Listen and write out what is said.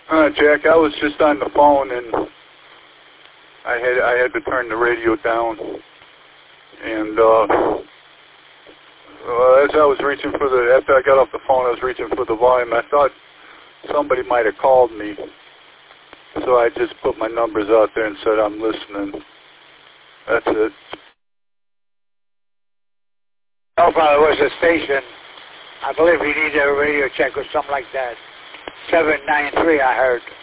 Jack, I was just on the phone and I had to turn the radio down. And as I was reaching for after I got off the phone, I was reaching for the volume. I thought somebody might have called me. So I just put my numbers out there and said, I'm listening. That's it. No problem. It was a station. I believe he needed a radio check or something like that. 793, I heard.